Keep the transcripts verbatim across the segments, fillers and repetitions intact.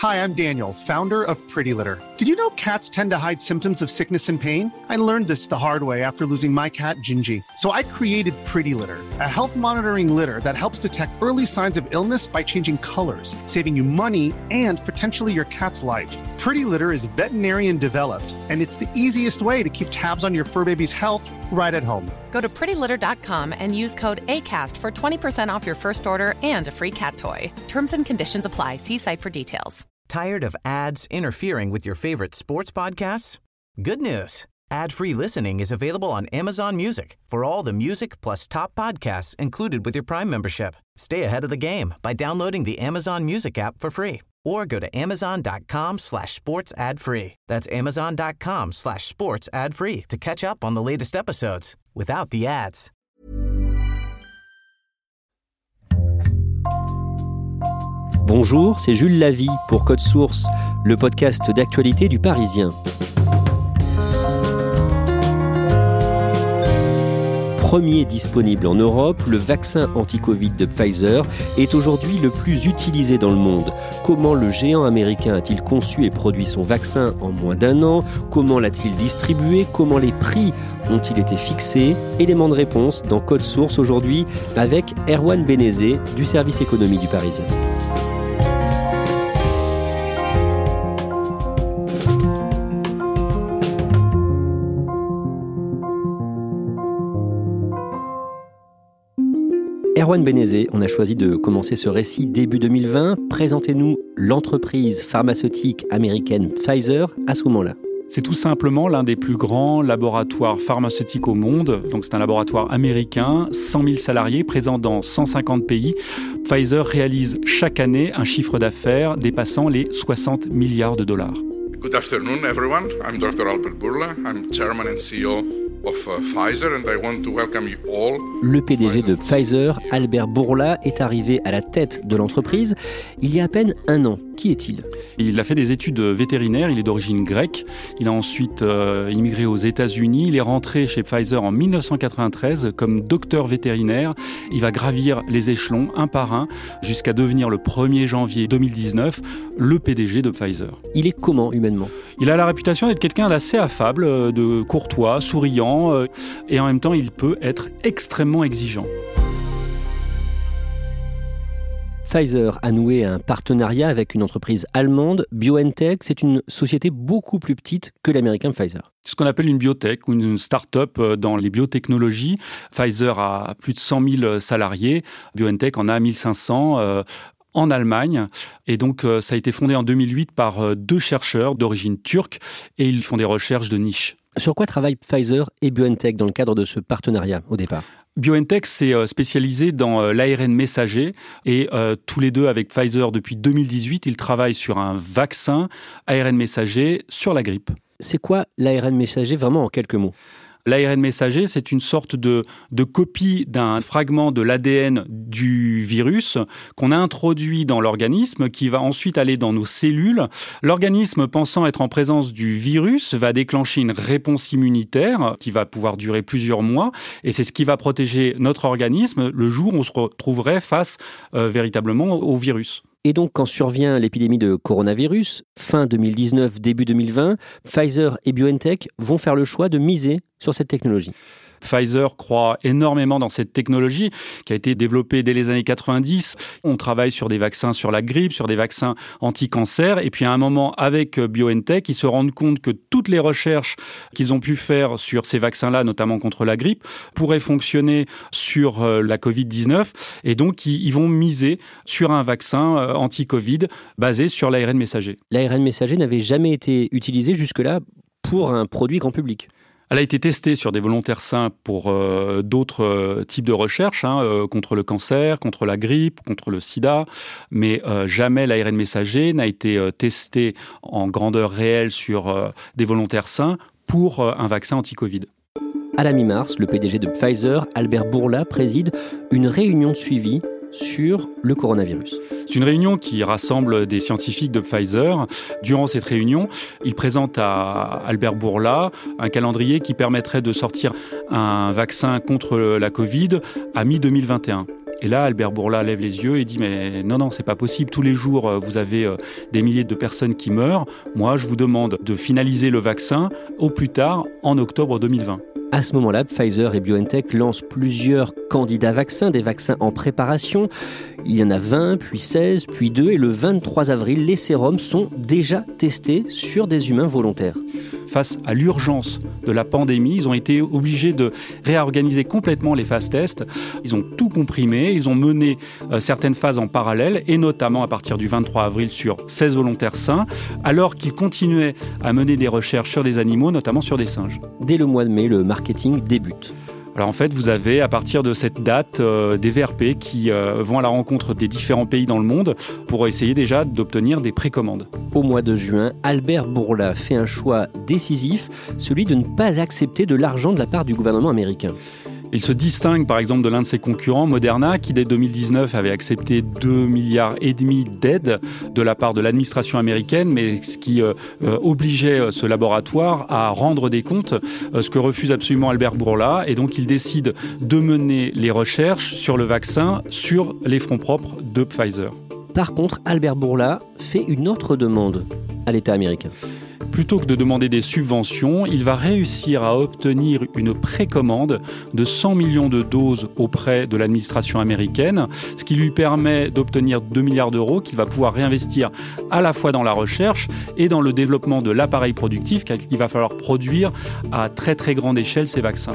Hi, I'm Daniel, founder of Pretty Litter. Did you know cats tend to hide symptoms of sickness and pain? I learned this the hard way after losing my cat, Gingy. So I created Pretty Litter, a health monitoring litter that helps detect early signs of illness by changing colors, saving you money and potentially your cat's life. Pretty Litter is veterinarian developed, and it's the easiest way to keep tabs on your fur baby's health right at home. Go to pretty litter dot com and use code ACAST for twenty percent off your first order and a free cat toy. Terms and conditions apply. See site for details. Tired of ads interfering with your favorite sports podcasts? Good news. Ad-free listening is available on Amazon Music for all the music plus top podcasts included with your Prime membership. Stay ahead of the game by downloading the Amazon Music app for free or go to amazon.com slash sports ad free. That's amazon.com slash sports ad free to catch up on the latest episodes without the ads. Bonjour, c'est Jules Lavie pour Code Source, le podcast d'actualité du Parisien. Premier disponible en Europe, le vaccin anti-Covid de Pfizer est aujourd'hui le plus utilisé dans le monde. Comment le géant américain a-t-il conçu et produit son vaccin en moins d'un an ? Comment l'a-t-il distribué ? Comment les prix ont-ils été fixés ? Élément de réponse dans Code Source aujourd'hui avec Erwan Benezet du service économie du Parisien. Erwan Benezet, on a choisi de commencer ce récit début deux mille vingt. Présentez-nous l'entreprise pharmaceutique américaine Pfizer à ce moment-là. C'est tout simplement l'un des plus grands laboratoires pharmaceutiques au monde. Donc c'est un laboratoire américain, cent mille salariés présents dans cent cinquante pays. Pfizer réalise chaque année un chiffre d'affaires dépassant les soixante milliards de dollars. Good afternoon, everyone. I'm doctor Albert Bourla. I'm chairman and C E O of uh, Pfizer, and I want to welcome you all. Le P D G de Pfizer, Albert Bourla, est arrivé à la tête de l'entreprise il y a à peine un an. Qui est-il ? Il a fait des études vétérinaires, il est d'origine grecque. Il a ensuite euh, immigré aux États-Unis. Il est rentré chez Pfizer en dix-neuf cent quatre-vingt-treize comme docteur vétérinaire. Il va gravir les échelons un par un jusqu'à devenir le premier janvier deux mille dix-neuf le P D G de Pfizer. Il est comment humainement ? Il a la réputation d'être quelqu'un d'assez affable, de courtois, souriant, et en même temps, il peut être extrêmement exigeant. Pfizer a noué un partenariat avec une entreprise allemande, BioNTech. C'est une société beaucoup plus petite que l'américain Pfizer. C'est ce qu'on appelle une biotech ou une start-up dans les biotechnologies. Pfizer a plus de cent mille salariés, BioNTech en a mille cinq cents. Euh, en Allemagne. Et donc, euh, ça a été fondé en deux mille huit par euh, deux chercheurs d'origine turque et ils font des recherches de niche. Sur quoi travaillent Pfizer et BioNTech dans le cadre de ce partenariat au départ ? BioNTech s'est euh, spécialisé dans euh, l'A R N messager et euh, tous les deux avec Pfizer depuis deux mille dix-huit, ils travaillent sur un vaccin A R N messager sur la grippe. C'est quoi l'A R N messager vraiment en quelques mots ? L'A R N messager, c'est une sorte de, de copie d'un fragment de l'A D N du virus qu'on a introduit dans l'organisme, qui va ensuite aller dans nos cellules. L'organisme, pensant être en présence du virus, va déclencher une réponse immunitaire qui va pouvoir durer plusieurs mois. Et c'est ce qui va protéger notre organisme le jour où on se retrouverait face euh, véritablement au virus. Et donc, quand survient l'épidémie de coronavirus, fin deux mille dix-neuf, début deux mille vingt, Pfizer et BioNTech vont faire le choix de miser sur cette technologie. Pfizer croit énormément dans cette technologie qui a été développée dès les années quatre-vingt-dix. On travaille sur des vaccins sur la grippe, sur des vaccins anti-cancer. Et puis à un moment, avec BioNTech, ils se rendent compte que toutes les recherches qu'ils ont pu faire sur ces vaccins-là, notamment contre la grippe, pourraient fonctionner sur la covid dix-neuf. Et donc, ils vont miser sur un vaccin anti-Covid basé sur l'A R N messager. L'A R N messager n'avait jamais été utilisé jusque-là pour un produit grand public. Elle a été testée sur des volontaires sains pour euh, d'autres euh, types de recherches, hein, euh, contre le cancer, contre la grippe, contre le sida, mais euh, jamais l'A R N messager n'a été euh, testé en grandeur réelle sur euh, des volontaires sains pour euh, un vaccin anti-Covid. À la mi-mars, le P D G de Pfizer, Albert Bourla, préside une réunion de suivi sur le coronavirus. C'est une réunion qui rassemble des scientifiques de Pfizer. Durant cette réunion, il présente à Albert Bourla un calendrier qui permettrait de sortir un vaccin contre la Covid à mi deux mille vingt et un. Et là, Albert Bourla lève les yeux et dit « Mais non, non, c'est pas possible. Tous les jours, vous avez des milliers de personnes qui meurent. Moi, je vous demande de finaliser le vaccin au plus tard en octobre deux mille vingt. » À ce moment-là, Pfizer et BioNTech lancent plusieurs candidats vaccins, des vaccins en préparation. Il y en a vingt, puis seize, puis deux. Et le vingt-trois avril, les sérums sont déjà testés sur des humains volontaires. Face à l'urgence de la pandémie, ils ont été obligés de réorganiser complètement les phases tests. Ils ont tout comprimé, ils ont mené euh, certaines phases en parallèle, et notamment à partir du vingt-trois avril sur seize volontaires sains, alors qu'ils continuaient à mener des recherches sur des animaux, notamment sur des singes. Dès le mois de mai, le marketing débute. Alors en fait, vous avez à partir de cette date euh, des V R P qui euh, vont à la rencontre des différents pays dans le monde pour essayer déjà d'obtenir des précommandes. Au mois de juin, Albert Bourla fait un choix décisif, celui de ne pas accepter de l'argent de la part du gouvernement américain. Il se distingue par exemple de l'un de ses concurrents, Moderna, qui dès deux mille dix-neuf avait accepté deux milliards et demi d'aides de la part de l'administration américaine, mais ce qui euh, euh, obligeait ce laboratoire à rendre des comptes, euh, ce que refuse absolument Albert Bourla, et donc il décide de mener les recherches sur le vaccin sur les fonds propres de Pfizer. Par contre, Albert Bourla fait une autre demande à l'État américain. Plutôt que de demander des subventions, il va réussir à obtenir une précommande de cent millions de doses auprès de l'administration américaine, ce qui lui permet d'obtenir deux milliards d'euros qu'il va pouvoir réinvestir à la fois dans la recherche et dans le développement de l'appareil productif qu'il va falloir produire à très très grande échelle ces vaccins.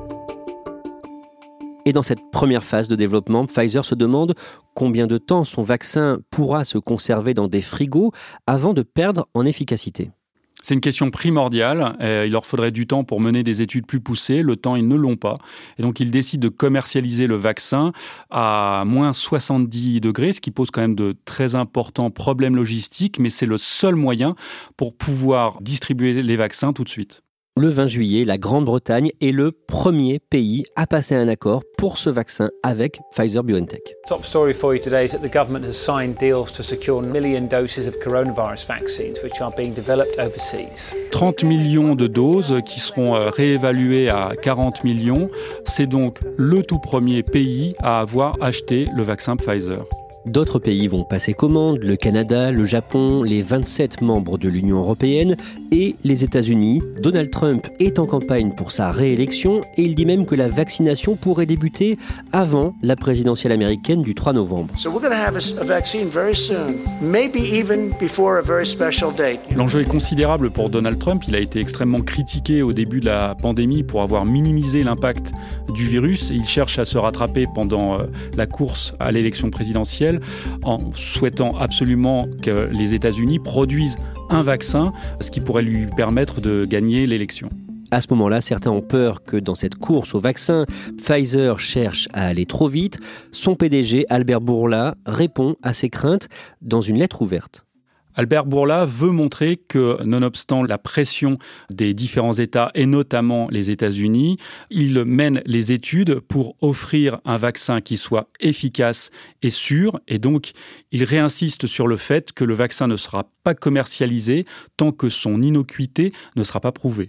Et dans cette première phase de développement, Pfizer se demande combien de temps son vaccin pourra se conserver dans des frigos avant de perdre en efficacité. C'est une question primordiale. Il leur faudrait du temps pour mener des études plus poussées. Le temps, ils ne l'ont pas. Et donc, ils décident de commercialiser le vaccin à moins soixante-dix degrés, ce qui pose quand même de très importants problèmes logistiques, mais c'est le seul moyen pour pouvoir distribuer les vaccins tout de suite. Le vingt juillet, la Grande-Bretagne est le premier pays à passer un accord pour ce vaccin avec Pfizer-BioNTech. Top story for you today is that the government has signed deals to secure a million doses of coronavirus vaccines which are being developed overseas. trente millions de doses qui seront réévaluées à quarante millions. C'est donc le tout premier pays à avoir acheté le vaccin Pfizer. D'autres pays vont passer commande, le Canada, le Japon, les vingt-sept membres de l'Union européenne et les États-Unis. Donald Trump est en campagne pour sa réélection et il dit même que la vaccination pourrait débuter avant la présidentielle américaine du trois novembre. So we're going to have a vaccine very soon, maybe even before a very special date. L'enjeu est considérable pour Donald Trump. Il a été extrêmement critiqué au début de la pandémie pour avoir minimisé l'impact du virus. Il cherche à se rattraper pendant la course à l'élection présidentielle, en souhaitant absolument que les États-Unis produisent un vaccin, ce qui pourrait lui permettre de gagner l'élection. À ce moment-là, certains ont peur que dans cette course au vaccin, Pfizer cherche à aller trop vite. Son P D G, Albert Bourla, répond à ces craintes dans une lettre ouverte. Albert Bourla veut montrer que, nonobstant la pression des différents États, et notamment les États-Unis, il mène les études pour offrir un vaccin qui soit efficace et sûr. Et donc, il réinsiste sur le fait que le vaccin ne sera pas commercialisé tant que son innocuité ne sera pas prouvée.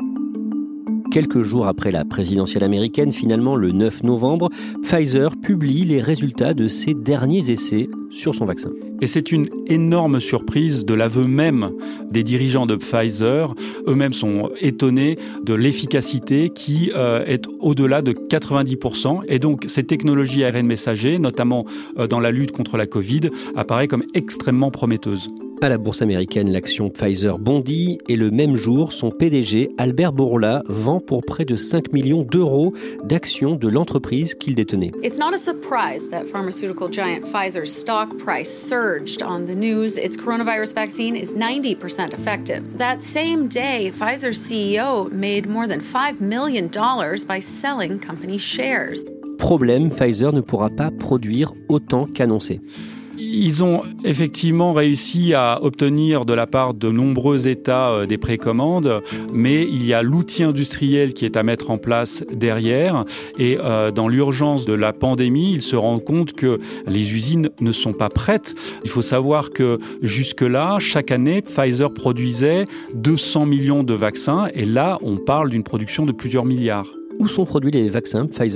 Quelques jours après la présidentielle américaine, finalement le neuf novembre, Pfizer publie les résultats de ses derniers essais sur son vaccin. Et c'est une énorme surprise de l'aveu même des dirigeants de Pfizer. Eux-mêmes sont étonnés de l'efficacité qui euh, est au-delà de quatre-vingt-dix pour cent. Et donc, cette technologie A R N messager, notamment euh, dans la lutte contre la Covid, apparaît comme extrêmement prometteuse. À la bourse américaine, l'action Pfizer bondit et le même jour, son P D G, Albert Bourla, vend pour près de cinq millions d'euros d'actions de l'entreprise qu'il détenait. It's not a surprise that pharmaceutical giant Pfizer's stock price surged on the news its coronavirus vaccine is ninety percent effective. That same day, Pfizer's C E O made more than five million dollars by selling company shares. Problème, Pfizer ne pourra pas produire autant qu'annoncé. Ils ont effectivement réussi à obtenir de la part de nombreux États des précommandes, mais il y a l'outil industriel qui est à mettre en place derrière. Et euh, dans l'urgence de la pandémie, ils se rendent compte que les usines ne sont pas prêtes. Il faut savoir que jusque-là, chaque année, Pfizer produisait deux cents millions de vaccins. Et là, on parle d'une production de plusieurs milliards. Où sont produits les vaccins Pfizer-BioNTech ?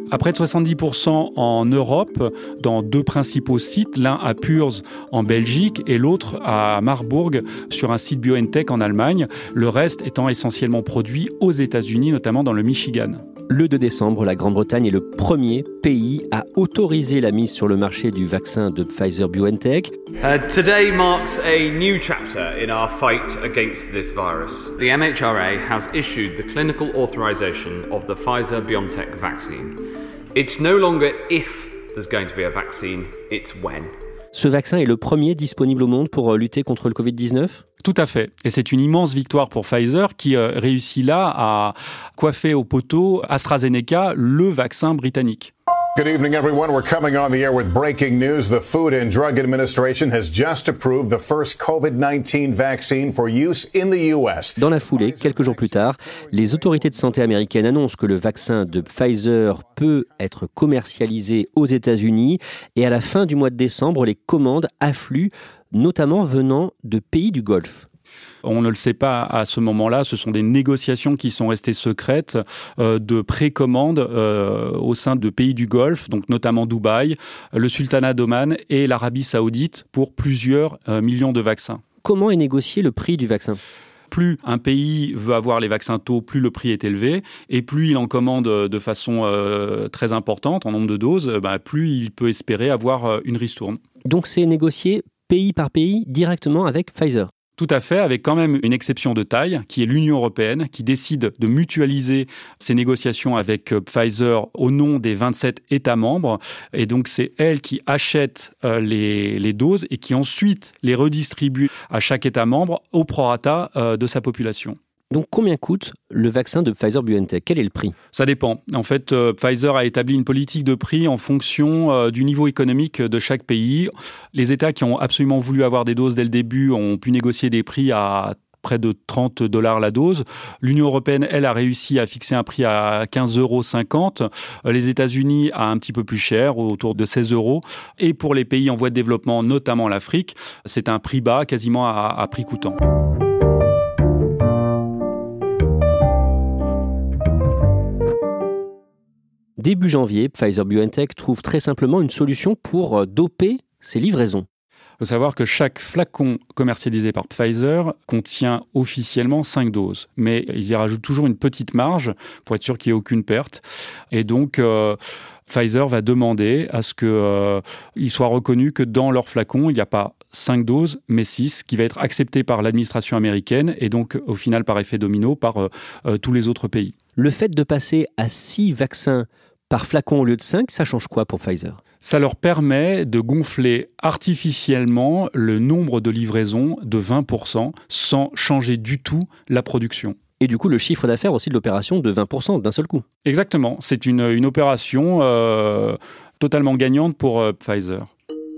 À près de soixante-dix pour cent en Europe, dans deux principaux sites, l'un à Purs en Belgique et l'autre à Marburg sur un site BioNTech en Allemagne, le reste étant essentiellement produit aux États-Unis, notamment dans le Michigan. Le deux décembre, la Grande-Bretagne est le premier pays à autoriser la mise sur le marché du vaccin de Pfizer-BioNTech. Uh, today marks a new chapter in our fight against this virus. The M H R A has issued the clinical authorization of the Pfizer-BioNTech vaccine. It's no longer if there's going to be a vaccine, it's when. Ce vaccin est le premier disponible au monde pour lutter contre le covid dix-neuf ? Tout à fait. Et c'est une immense victoire pour Pfizer qui euh, réussit là à coiffer au poteau AstraZeneca, le vaccin britannique. Good evening, everyone. We're coming on the air with breaking news. The Food and Drug Administration has just approved the first covid nineteen vaccine for use in the U S. Dans la foulée, quelques jours plus tard, les autorités de santé américaines annoncent que le vaccin de Pfizer peut être commercialisé aux États-Unis. Et à la fin du mois de décembre, les commandes affluent, notamment venant de pays du Golfe. On ne le sait pas à ce moment-là, ce sont des négociations qui sont restées secrètes euh, de précommande euh, au sein de pays du Golfe, donc notamment Dubaï, le Sultanat d'Oman et l'Arabie Saoudite pour plusieurs euh, millions de vaccins. Comment est négocié le prix du vaccin ? Plus un pays veut avoir les vaccins tôt, plus le prix est élevé, et plus il en commande de façon euh, très importante, en nombre de doses, bah, plus il peut espérer avoir une ristourne. Donc c'est négocié pays par pays directement avec Pfizer ? Tout à fait, avec quand même une exception de taille, qui est l'Union européenne, qui décide de mutualiser ses négociations avec Pfizer au nom des vingt-sept États membres. Et donc, c'est elle qui achète euh, les, les doses et qui ensuite les redistribue à chaque État membre au prorata euh, de sa population. Donc, combien coûte le vaccin de Pfizer-BioNTech ? Quel est le prix ? Ça dépend. En fait, euh, Pfizer a établi une politique de prix en fonction euh, du niveau économique de chaque pays. Les États qui ont absolument voulu avoir des doses dès le début ont pu négocier des prix à près de trente dollars la dose. L'Union européenne, elle, a réussi à fixer un prix à quinze euros cinquante. Les États-Unis, à un petit peu plus cher, autour de seize euros. Et pour les pays en voie de développement, notamment l'Afrique, c'est un prix bas, quasiment à, à prix coûtant. Début janvier, Pfizer-BioNTech trouve très simplement une solution pour doper ses livraisons. Il faut savoir que chaque flacon commercialisé par Pfizer contient officiellement cinq doses. Mais ils y rajoutent toujours une petite marge pour être sûr qu'il n'y ait aucune perte. Et donc, euh, Pfizer va demander à ce qu'il euh, soit reconnu que dans leur flacon, il n'y a pas cinq doses, mais six, qui va être accepté par l'administration américaine et donc, au final, par effet domino, par euh, euh, tous les autres pays. Le fait de passer à six vaccins par flacon au lieu de cinq, ça change quoi pour Pfizer ? Ça leur permet de gonfler artificiellement le nombre de livraisons de vingt pour cent sans changer du tout la production. Et du coup, le chiffre d'affaires aussi de l'opération de vingt pour cent d'un seul coup. Exactement. C'est une, une opération euh, totalement gagnante pour euh, Pfizer.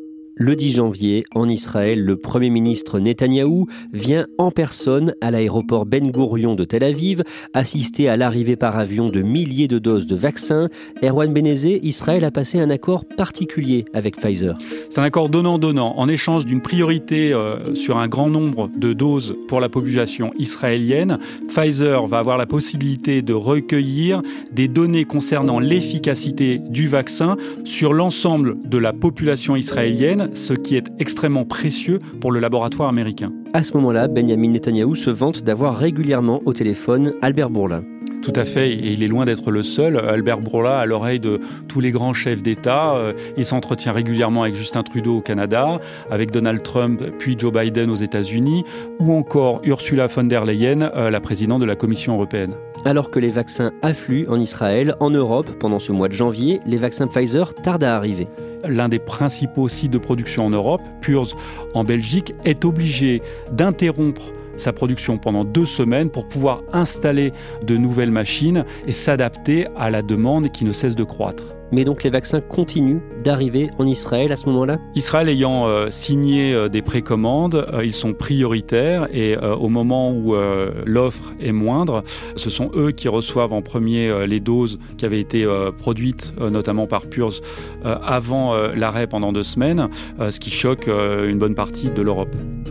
Le dix janvier, en Israël, le Premier ministre Netanyahou vient en personne à l'aéroport Ben Gourion de Tel Aviv, assister à l'arrivée par avion de milliers de doses de vaccins. Erwan Benezé, Israël a passé un accord particulier avec Pfizer. C'est un accord donnant-donnant. En échange d'une priorité euh, sur un grand nombre de doses pour la population israélienne, Pfizer va avoir la possibilité de recueillir des données concernant l'efficacité du vaccin sur l'ensemble de la population israélienne, ce qui est extrêmement précieux pour le laboratoire américain. À ce moment-là, Benjamin Netanyahou se vante d'avoir régulièrement au téléphone Albert Bourla. Tout à fait, et il est loin d'être le seul. Albert Bourla, à l'oreille de tous les grands chefs d'État, il s'entretient régulièrement avec Justin Trudeau au Canada, avec Donald Trump, puis Joe Biden aux États-Unis, ou encore Ursula von der Leyen, la présidente de la Commission européenne. Alors que les vaccins affluent en Israël, en Europe, pendant ce mois de janvier, les vaccins Pfizer tardent à arriver. L'un des principaux sites de production en Europe, Purs en Belgique, est obligé d'interrompre sa production pendant deux semaines pour pouvoir installer de nouvelles machines et s'adapter à la demande qui ne cesse de croître. Mais donc les vaccins continuent d'arriver en Israël à ce moment-là ? Israël ayant euh, signé euh, des précommandes, euh, ils sont prioritaires et euh, au moment où euh, l'offre est moindre, ce sont eux qui reçoivent en premier euh, les doses qui avaient été euh, produites euh, notamment par Purs euh, avant euh, l'arrêt pendant deux semaines, euh, ce qui choque euh, une bonne partie de l'Europe.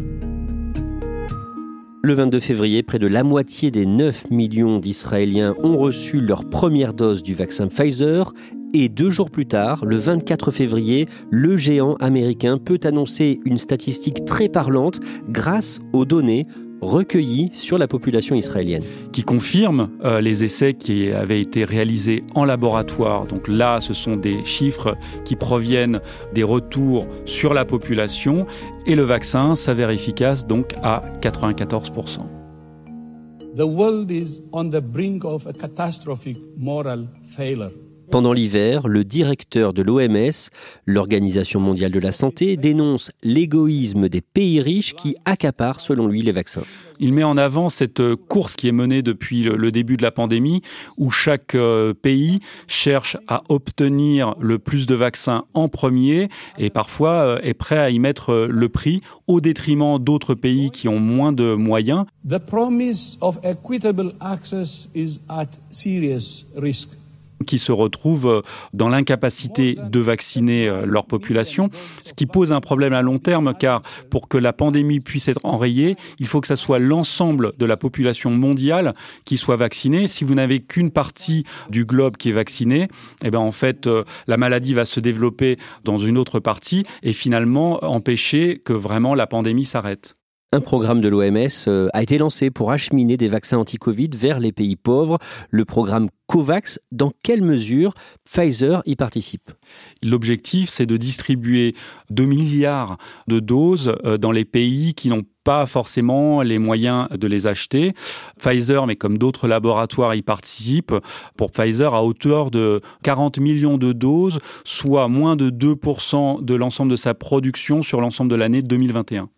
Le vingt-deux février, près de la moitié des neuf millions d'Israéliens ont reçu leur première dose du vaccin Pfizer Et deux jours plus tard, le vingt-quatre février, le géant américain peut annoncer une statistique très parlante grâce aux données recueillis sur la population israélienne. Qui confirme euh, les essais qui avaient été réalisés en laboratoire. Donc là, ce sont des chiffres qui proviennent des retours sur la population et le vaccin s'avère efficace donc à quatre-vingt-quatorze pour cent. The world is on the brink of a catastrophic moral failure. Pendant l'hiver, le directeur de l'O M S, l'Organisation mondiale de la santé, dénonce l'égoïsme des pays riches qui accaparent, selon lui, les vaccins. Il met en avant cette course qui est menée depuis le début de la pandémie, où chaque pays cherche à obtenir le plus de vaccins en premier et parfois est prêt à y mettre le prix au détriment d'autres pays qui ont moins de moyens. The promise of equitable access is at serious risk. Qui se retrouvent dans l'incapacité de vacciner leur population, ce qui pose un problème à long terme, car pour que la pandémie puisse être enrayée, il faut que ça soit l'ensemble de la population mondiale qui soit vaccinée. Si vous n'avez qu'une partie du globe qui est vaccinée, eh ben en fait, la maladie va se développer dans une autre partie et finalement empêcher que vraiment la pandémie s'arrête. Un programme de l'O M S a été lancé pour acheminer des vaccins anti-Covid vers les pays pauvres. Le programme COVAX, dans quelle mesure Pfizer y participe ? L'objectif, c'est de distribuer deux milliards de doses dans les pays qui n'ont pas forcément les moyens de les acheter. Pfizer, mais comme d'autres laboratoires, y participent. Pour Pfizer, à hauteur de quarante millions de doses, soit moins de deux pour cent de l'ensemble de sa production sur l'ensemble de l'année deux mille vingt et un.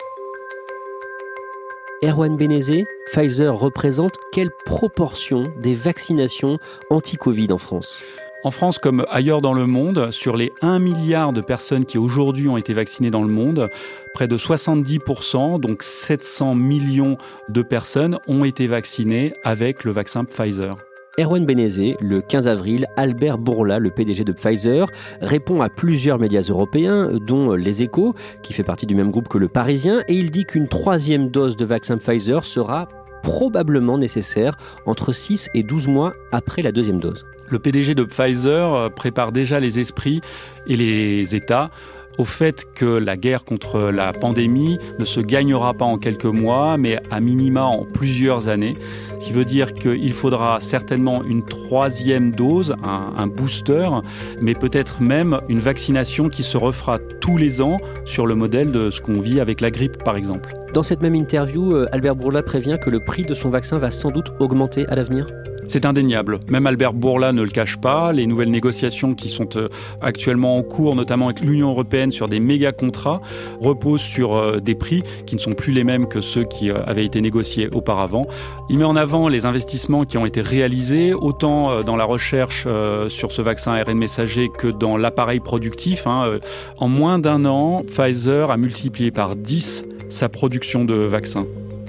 Erwan Benezet, Pfizer représente quelle proportion des vaccinations anti-Covid en France ? En France, comme ailleurs dans le monde, sur les un milliard de personnes qui aujourd'hui ont été vaccinées dans le monde, près de soixante-dix pour cent, donc sept cents millions de personnes, ont été vaccinées avec le vaccin Pfizer. Erwan Benezet, le quinze avril, Albert Bourla, le P D G de Pfizer, répond à plusieurs médias européens, dont Les Échos, qui fait partie du même groupe que Le Parisien, et il dit qu'une troisième dose de vaccin Pfizer sera probablement nécessaire entre six et douze mois après la deuxième dose. Le P D G de Pfizer prépare déjà les esprits et les États au fait que la guerre contre la pandémie ne se gagnera pas en quelques mois, mais à minima en plusieurs années. Ce qui veut dire qu'il faudra certainement une troisième dose, un, un booster, mais peut-être même une vaccination qui se refera tous les ans sur le modèle de ce qu'on vit avec la grippe, par exemple. Dans cette même interview, Albert Bourla prévient que le prix de son vaccin va sans doute augmenter à l'avenir. C'est indéniable. Même Albert Bourla ne le cache pas. Les nouvelles négociations qui sont actuellement en cours, notamment avec l'Union européenne sur des méga contrats, reposent sur des prix qui ne sont plus les mêmes que ceux qui avaient été négociés auparavant. Il met en avant les investissements qui ont été réalisés, autant dans la recherche sur ce vaccin A R N messager que dans l'appareil productif. En moins d'un an, Pfizer a multiplié par dix sa production de vaccins.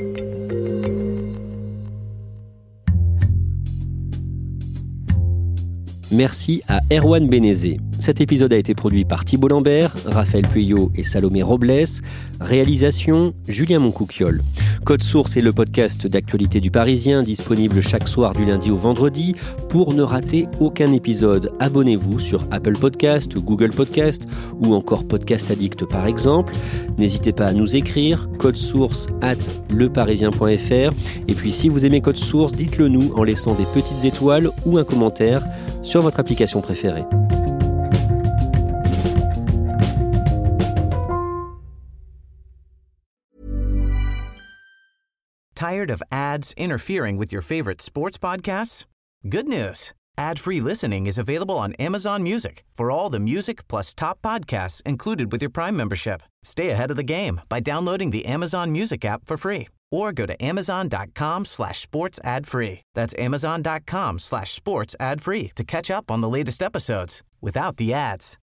Merci à Erwan Benezet. Cet épisode a été produit par Thibault Lambert, Raphaël Pueyo et Salomé Robles. Réalisation, Julien Moncouquiol. Code Source est le podcast d'actualité du Parisien, disponible chaque soir du lundi au vendredi. Pour ne rater aucun épisode, abonnez-vous sur Apple Podcast, Google Podcast ou encore Podcast Addict par exemple. N'hésitez pas à nous écrire, codesource arobase leparisien point fr. Et puis si vous aimez Code Source, dites-le nous en laissant des petites étoiles ou un commentaire sur votre application préférée. Tired of ads interfering with your favorite sports podcasts? Good news. Ad-free listening is available on Amazon Music for all the music plus top podcasts included with your Prime membership. Stay ahead of the game by downloading the Amazon Music app for free or go to amazon.com slash sports ad free. That's amazon.com slash sports ad free to catch up on the latest episodes without the ads.